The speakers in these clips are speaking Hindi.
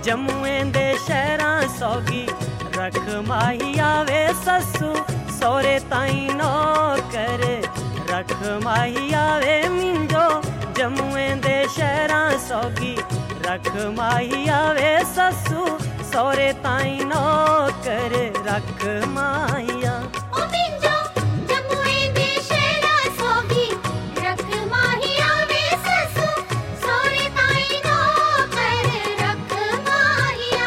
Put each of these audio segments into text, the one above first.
जम्मुए दे शहरां सौगी रख माही आवे ससु सोरे ताई नौकर रख माही आवे मिंजो जम्मुए दे शहरां सौगी रख माही आवे ससु सोरे ताई नौकर रख माहिया ओ मिंजो जम्मुए दे शहरां सौगी रख माही आवे ससु सोरे ताई नौकर रख माहिया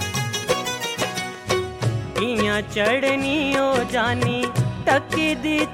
चढ़नी ओ जानी टकी दी